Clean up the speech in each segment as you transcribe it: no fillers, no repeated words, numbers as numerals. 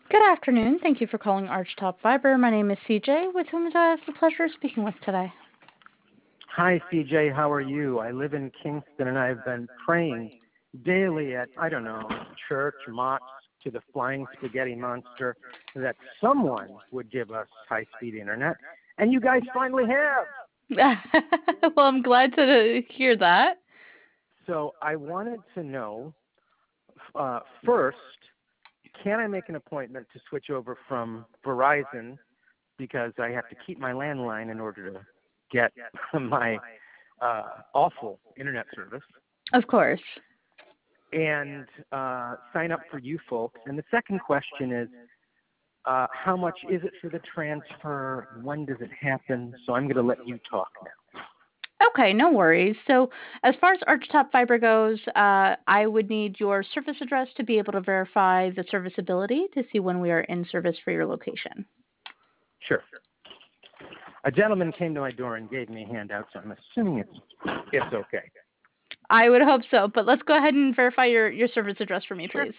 Good afternoon. Thank you for calling Archtop Fiber. My name is CJ, with whom I have the pleasure of speaking with today. Hi, CJ. How are you? I live in Kingston, and I've been praying daily at, I don't know, church, mosque, to the flying spaghetti monster that someone would give us high-speed internet, and you guys finally have. Well, I'm glad to hear that. So I wanted to know, first, can I make an appointment to switch over from Verizon because I have to keep my landline in order to get my awful internet service, Of course. and sign up for you folks? And the second question is, how much is it for the transfer? When does it happen? So I'm going to let you talk now. Okay, no worries. So, as far as Archtop Fiber goes, I would need your service address to be able to verify the serviceability to see when we are in service for your location. Sure. A gentleman came to my door and gave me a handout, so I'm assuming it's okay. I would hope so, but let's go ahead and verify your service address for me, Sure. please.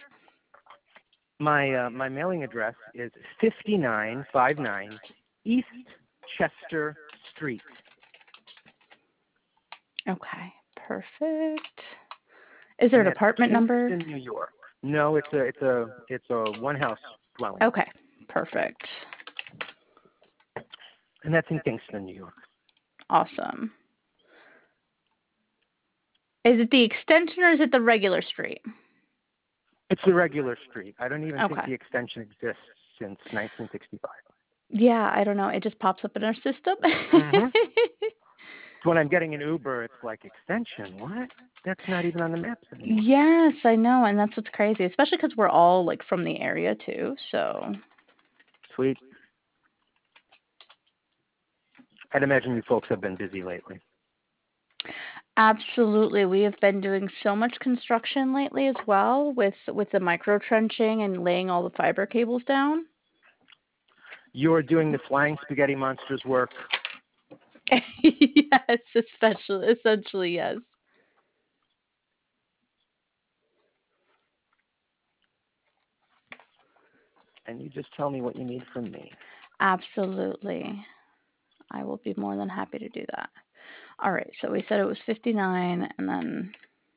My mailing address is 5959 East Chester Street. Okay, perfect. Is there And an that's apartment number? Kingston, New York. No, it's a one house dwelling. Okay, perfect. And that's in Kingston, New York. Awesome. Is it the extension or is it the regular street? It's the regular street. I don't even think Okay. the extension exists since 1965. Yeah, I don't know. It just pops up in our system. Mm-hmm. When I'm getting an Uber, it's like, extension? What? That's not even on the maps anymore. Yes, I know, and that's what's crazy, especially because we're all like from the area too. So Sweet. I'd imagine you folks have been busy lately. absolutely, we have been doing so much construction lately as well with the micro trenching and laying all the fiber cables down. You're doing the flying spaghetti monsters work. Yes, essentially yes. And you just tell me what you need from me. Absolutely. I will be more than happy to do that. All right, so we said it was 59 and then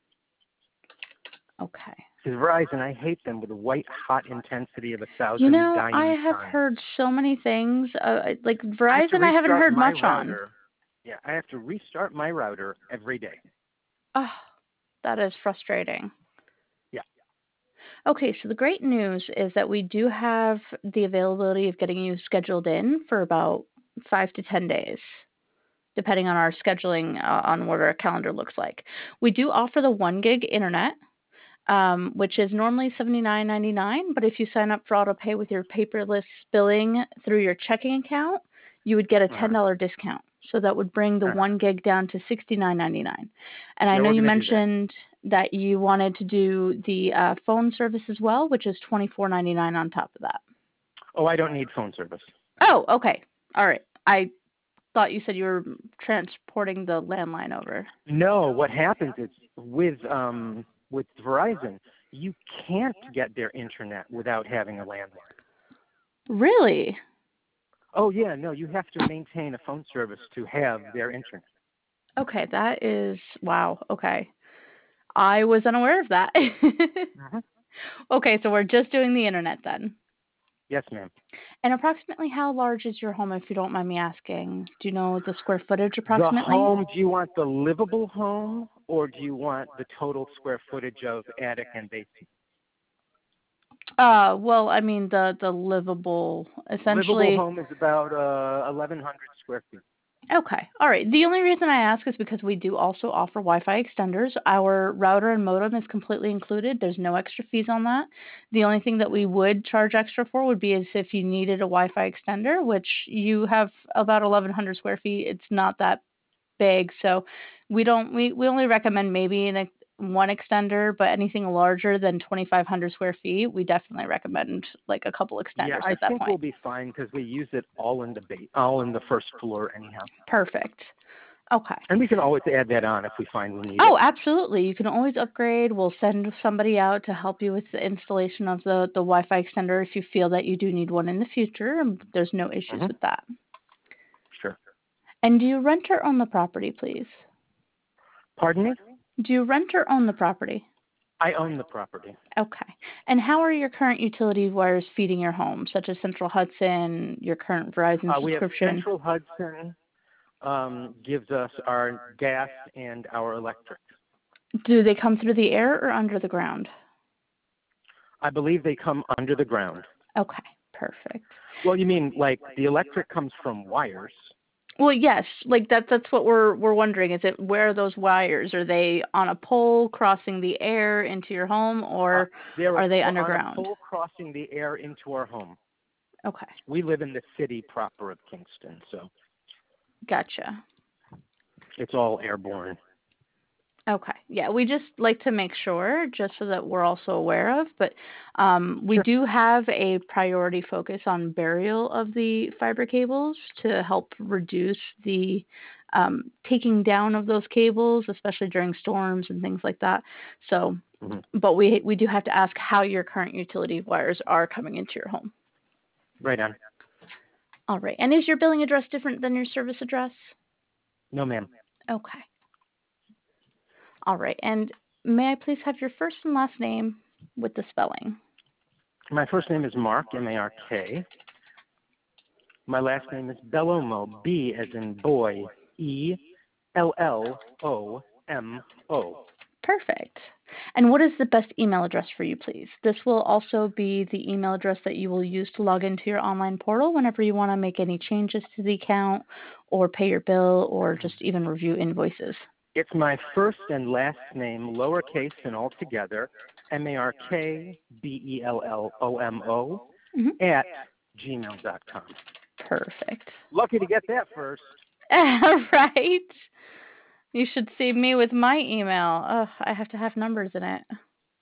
okay. Because Verizon, I hate them with the white hot intensity of 1,000 You know, I dying have suns. heard so many things. Like I have to Verizon, I haven't restart heard my much on. router. Yeah, I have to restart my router every day. Oh, that is frustrating. Yeah. Okay, so the great news is that we do have the availability of getting you scheduled in for about 5 to 10 days, depending on our scheduling on what our calendar looks like. We do offer the 1 gig internet, which is normally $79.99. But if you sign up for auto pay with your paperless billing through your checking account, you would get a Uh-huh. $10 discount. So that would bring the Uh-huh. 1 gig down to $69.99. And I Yeah, know we're you going to do that. mentioned that you wanted to do the phone service as well, which is $24.99 on top of that. Oh, I don't need phone service. Oh, okay. All right. I thought you said you were transporting the landline over. No, what happens is with Verizon, you can't get their internet without having a landline. Really? Oh yeah, no, you have to maintain a phone service to have their internet. Okay, that is wow. Okay. I was unaware of that. Uh-huh. Okay, so we're just doing the internet then. Yes, ma'am. And approximately how large is your home, if you don't mind me asking? Do you know the square footage The approximately? home, do you want the livable home or do you want the total square footage of attic and basement? Well, I mean the livable, Livable essentially. home is about 1,100 square feet. Okay. All right. The only reason I ask is because we do also offer Wi-Fi extenders. Our router and modem is completely included. There's no extra fees on that. The only thing that we would charge extra for would be as if you needed a Wi-Fi extender, which you have about 1,100 square feet. It's not that big, so we only recommend maybe one extender, but anything larger than 2,500 square feet, we definitely recommend like a couple Yeah, extenders I at that think we'll point. be fine because we use it all in the first floor anyhow. Perfect. Okay. And we can always add that on if we find we need it. Oh, absolutely. You can always upgrade. We'll send somebody out to help you with the installation of the Wi-Fi extender if you feel that you do need one in the future. And there's no issues with that. Sure. And do you rent or own the property, please? Pardon me? Do you rent or own the property? I own the property. Okay. And how are your current utility wires feeding your home, such as Central Hudson, your current Verizon We have subscription? Central Hudson gives us our gas and our electric. Do they come through the air or under the ground? I believe they come under the ground. Okay, perfect. Well, you mean like the electric comes from wires? Well, yes, like that's what we're wondering. Is it where are those wires? Are they on a pole crossing the air into your home, or are they underground? On a pole crossing the air into our home. Okay. We live in the city proper of Kingston, so Gotcha. it's all airborne. Okay. Yeah, we just like to make sure just so that we're also aware of, but we Sure. do have a priority focus on burial of the fiber cables to help reduce the taking down of those cables, especially during storms and things like that. So, but we do have to ask how your current utility wires are coming into your home. Right on. All right. And is your billing address different than your service address? No, ma'am. Okay. All right. And may I please have your first and last name with the spelling? My first name is Mark, M-A-R-K. My last name is Bellomo, B as in boy, E-L-L-O-M-O. Perfect. And what is the best email address for you, please? This will also be the email address that you will use to log into your online portal whenever you want to make any changes to the account or pay your bill or just even review invoices. It's my first and last name, lowercase and all together, M-A-R-K-B-E-L-L-O-M-O, at gmail.com. Perfect. Lucky to get that first. Right. You should see me with my email. Oh, I have to have numbers in it.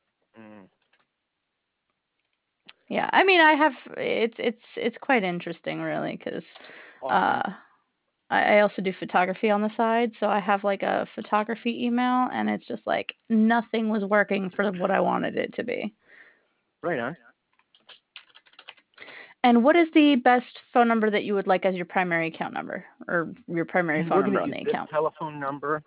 Yeah, I mean, I have. It's quite interesting, really, because Awesome. I also do photography on the side, so I have like a photography email, and it's just like nothing was working for what I wanted it to be. Right on. And what is the best phone number that you would like as your primary account number, or your primary phone number on the account? We're going to use this telephone number,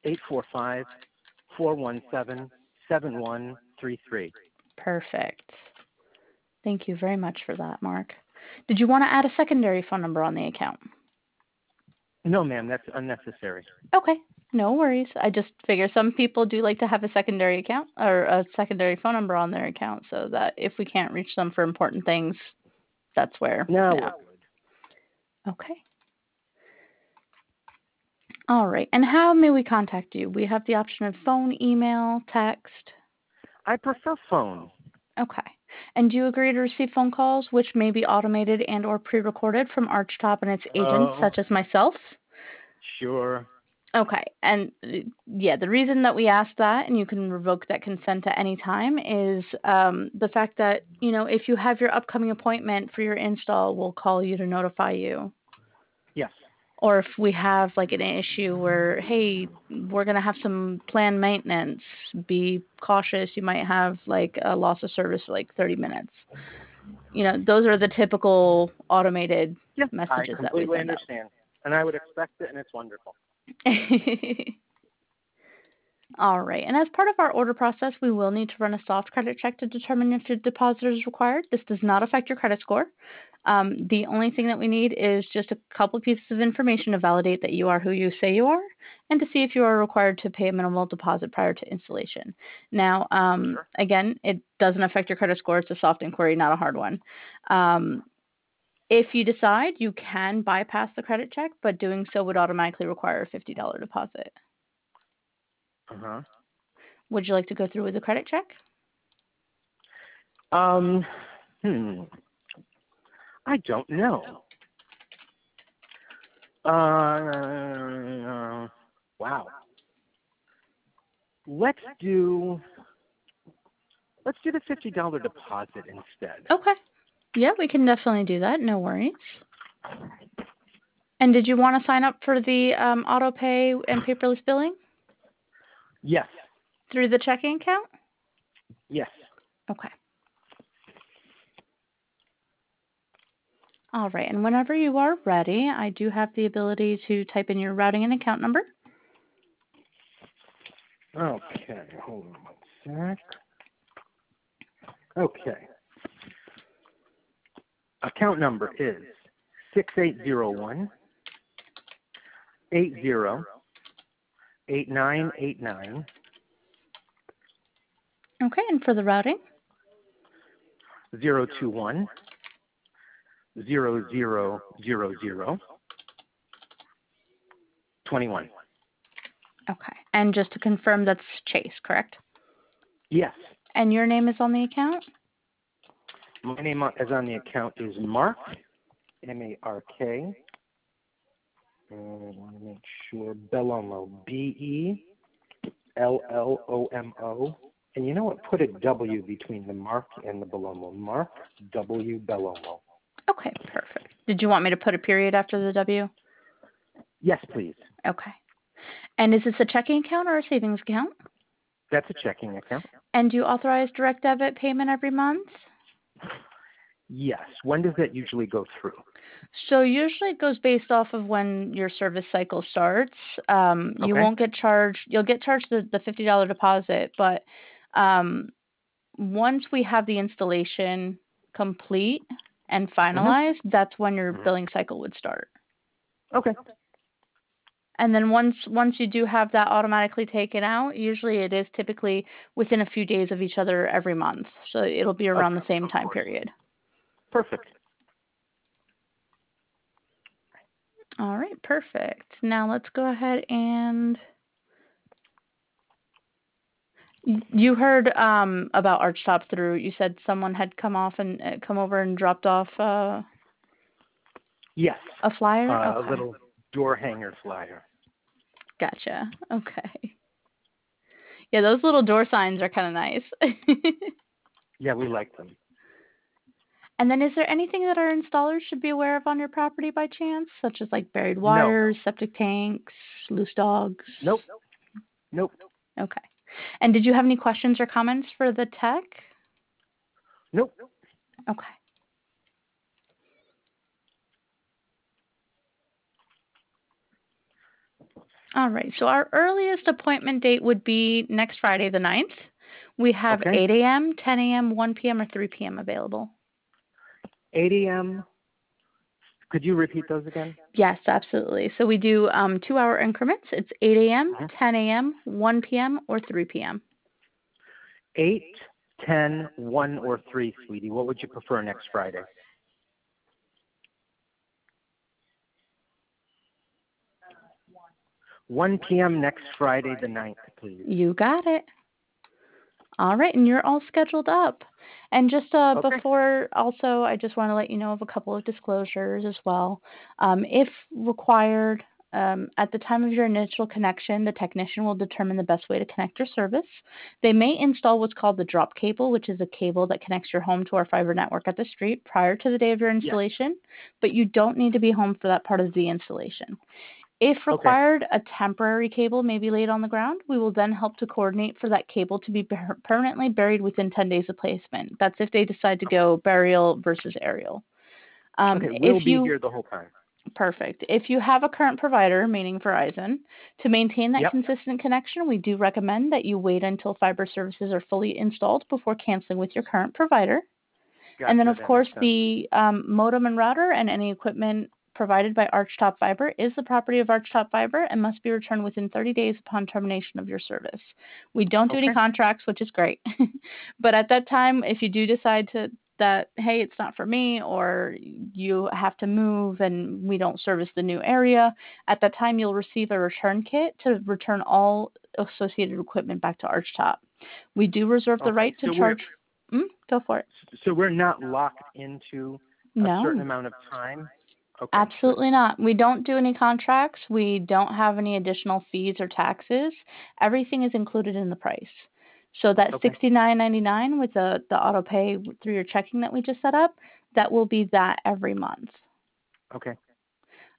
845-417-7133. Perfect. Thank you very much for that, Mark. Did you want to add a secondary phone number on the account? No, ma'am, that's unnecessary. Okay, no worries. I just figure some people do like to have a secondary account or a secondary phone number on their account so that if we can't reach them for important things, that's where. No, Yeah. we're good. Okay. All right. And how may we contact you? We have the option of phone, email, text. I prefer phone. Okay. And do you agree to receive phone calls which may be automated and or pre-recorded from Archtop and its agents such as myself? Sure. Okay. And yeah, the reason that we ask that, and you can revoke that consent at any time, is the fact that, if you have your upcoming appointment for your install, we'll call you to notify you. Yes. Or if we have like an issue where, hey, we're going to have some planned maintenance, be cautious. You might have like a loss of service for like 30 minutes. Those are the typical automated messages that we send out. I completely understand. And I would expect it, and it's wonderful. All right. And as part of our order process, we will need to run a soft credit check to determine if your deposit is required. This does not affect your credit score. The only thing that we need is just a couple pieces of information to validate that you are who you say you are and to see if you are required to pay a minimal deposit prior to installation. Now, Sure. Again, it doesn't affect your credit score. It's a soft inquiry, not a hard one. If you decide, you can bypass the credit check, but doing so would automatically require a $50 deposit. Uh-huh. Would you like to go through with the credit check? I don't know. Wow. Let's do the $50 deposit instead. Okay. Yeah, we can definitely do that. No worries. And did you want to sign up for the auto pay and paperless billing Yes. through the checking account? Yes. Okay. All right. And whenever you are ready, I do have the ability to type in your routing and account number. Okay. Hold on one sec. Okay. Account number is 6801 8989 Okay. And for the routing? 021 0000 21. Okay. And just to confirm, that's Chase, correct? Yes. And your name is on the account? My name is on the account is Mark, M-A-R-K. I want to make sure, Bellomo, B-E-L-L-O-M-O. And you know what? Put a W between the Mark and the Bellomo. Mark W. Bellomo. Okay, perfect. Did you want me to put a period after the W? Yes, please. Okay. And is this a checking account or a savings account? That's a checking account. And do you authorize direct debit payment every month? Yes. When does that usually go through? So usually it goes based off of when your service cycle starts. You Okay. won't get charged. You'll get charged the $50 deposit, but once we have the installation complete and finalized, that's when your billing cycle would start. Okay. And then once you do have that automatically taken out, usually it is typically within a few days of each other every month. So it'll be around the same time period. Perfect. All right, perfect. Now let's go ahead and you heard about Archtop through. You said someone had come over and dropped off Yes. a flyer. A Okay. little door hanger flyer. Gotcha. Okay. Yeah, those little door signs are kind of nice. Yeah, we like them. And then is there anything that our installers should be aware of on your property by chance, such as like buried No. wires, septic tanks, loose dogs? Nope. Okay. And did you have any questions or comments for the tech? Nope. Okay. All right. So our earliest appointment date would be next Friday, the 9th. We have Okay. 8 a.m., 10 a.m., 1 p.m., or 3 p.m. available. 8 a.m. Could you repeat those again? Yes, absolutely. So we do 2-hour increments. It's 8 a.m., 10 a.m., 1 p.m., or 3 p.m. 8, 10, 1, or 3, sweetie. What would you prefer next Friday? One p.m. next Friday, the 9th, please. You got it. All right, and you're all scheduled up. And just before, also, I just want to let you know of a couple of disclosures as well. If required, at the time of your initial connection, the technician will determine the best way to connect your service. They may install what's called the drop cable, which is a cable that connects your home to our fiber network at the street prior to the day of your installation, but you don't need to be home for that part of the installation. If required, a temporary cable may be laid on the ground. We will then help to coordinate for that cable to be permanently buried within 10 days of placement. That's if they decide to go burial versus aerial. We'll be here the whole time. Perfect. If you have a current provider, meaning Verizon, to maintain that consistent connection, we do recommend that you wait until fiber services are fully installed before canceling with your current provider. Gotcha, and then, of course, the modem and router and any equipment provided by Archtop Fiber is the property of Archtop Fiber and must be returned within 30 days upon termination of your service. We don't do any contracts, which is great. But at that time, if you do decide that, hey, it's not for me, or you have to move and we don't service the new area, at that time you'll receive a return kit to return all associated equipment back to Archtop. We do reserve the right to charge. Go for it. So we're not locked into a certain amount of time? Okay. Absolutely not. We don't do any contracts. We don't have any additional fees or taxes. Everything is included in the price. So that $69.99 with the auto pay through your checking that we just set up, that will be that every month. Okay.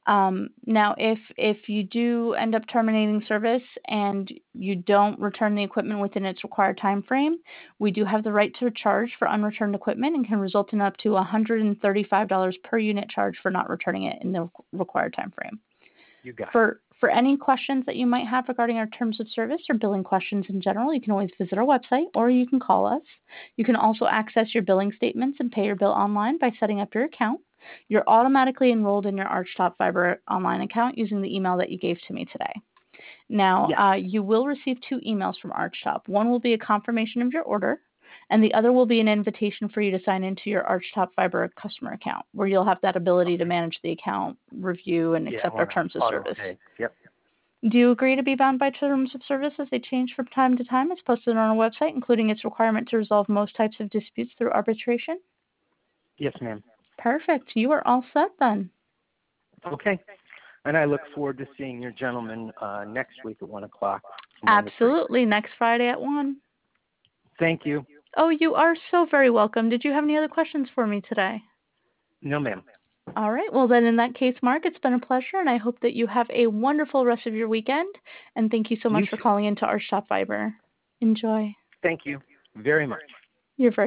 Now, if you do end up terminating service and you don't return the equipment within its required time frame, we do have the right to charge for unreturned equipment and can result in up to $135 per unit charge for not returning it in the required time frame. You got it. For any questions that you might have regarding our terms of service or billing questions in general, you can always visit our website or you can call us. You can also access your billing statements and pay your bill online by setting up your account. You're automatically enrolled in your Archtop Fiber online account using the email that you gave to me today. Now, Yes. you will receive 2 emails from Archtop. One will be a confirmation of your order, and the other will be an invitation for you to sign into your Archtop Fiber customer account, where you'll have that ability to manage the account, review, and Yeah, I accept our want to terms of auto service. pay. Yep. Do you agree to be bound by terms of service as they change from time to time as posted on our website, including its requirement to resolve most types of disputes through arbitration? Yes, ma'am. Perfect. You are all set then. Okay. And I look forward to seeing your gentleman next week at 1 o'clock from 1 to 3. Absolutely. Next Friday at 1. Thank you. Oh, you are so very welcome. Did you have any other questions for me today? No, ma'am. All right. Well, then in that case, Mark, it's been a pleasure, and I hope that you have a wonderful rest of your weekend. And thank you so much You for too. calling into Archtop Fiber. Enjoy. Thank you very much. You're very